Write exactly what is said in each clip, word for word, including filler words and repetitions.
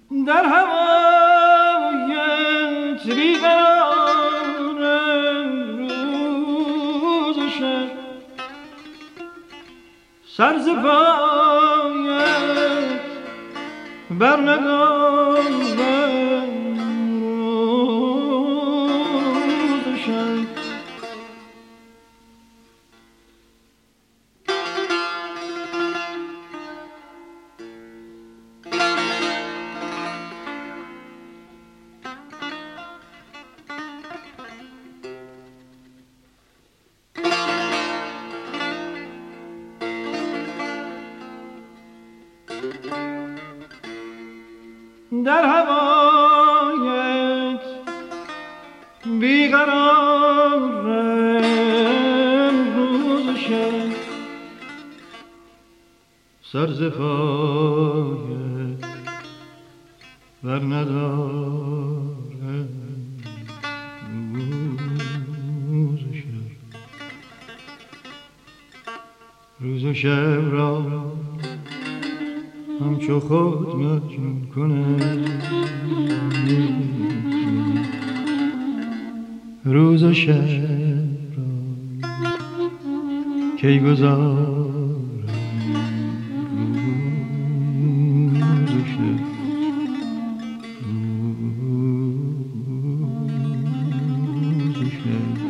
در هوایت بیقرارم روز و شب سر ز پایت بر ندارم روز و شب در هوایت بیقرارم روز و شب سر ز پایت بر ندارم روز و شب روز و شب را همچو خود مجنون کنم روز و شب را کی گذارم روز و شب روز و شب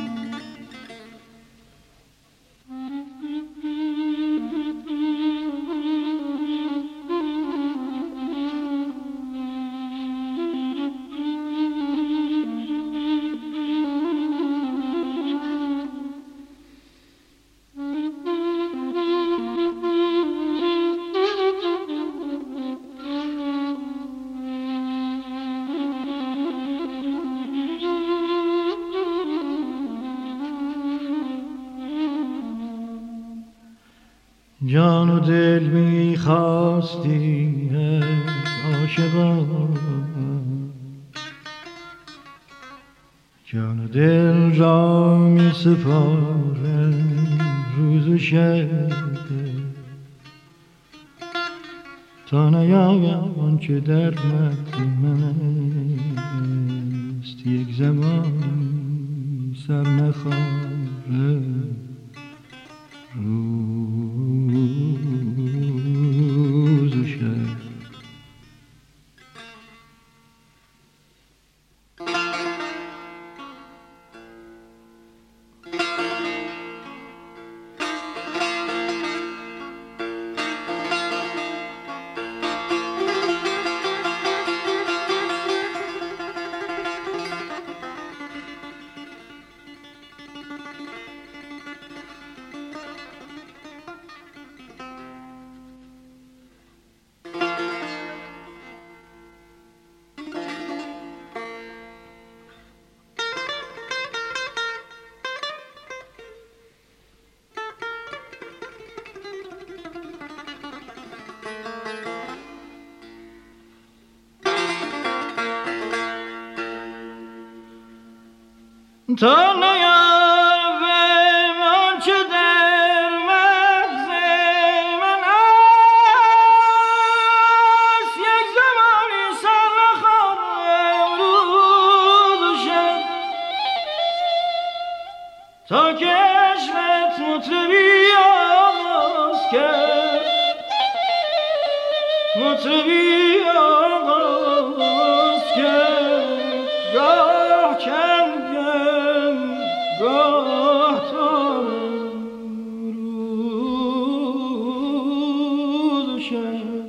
جان و دل می‌خواستی عاشقان جان و دل را می‌سپارم روز و شب تا نیایم آنچه در متن من است یک زمان سر نخارم روز و شب تا نیابم آنچه در مغز من است یک زمانی سر نخورم روز و شب تا که عشقت مطربی آغاز کرد مطربی آغاز کرد گاه چند گاه تارم روز و شب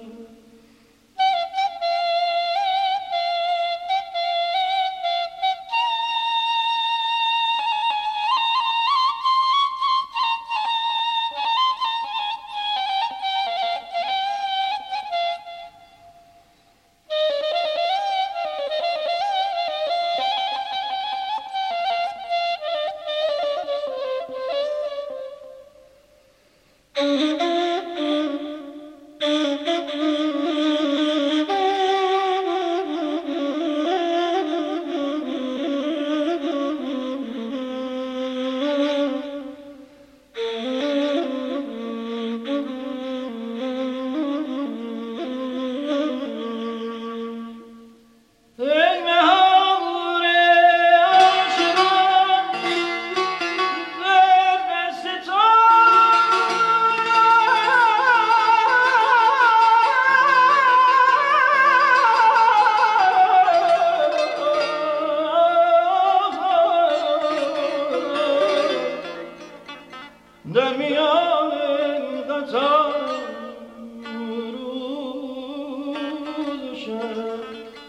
شب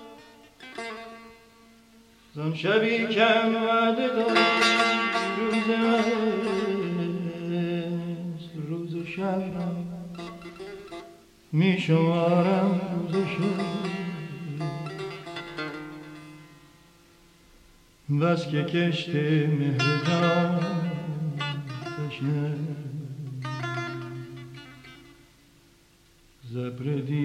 زن شبی کم وعده داشت روز است روز و شب را می شمارم روز و شب بس که کشت مهر جان تشنه زبر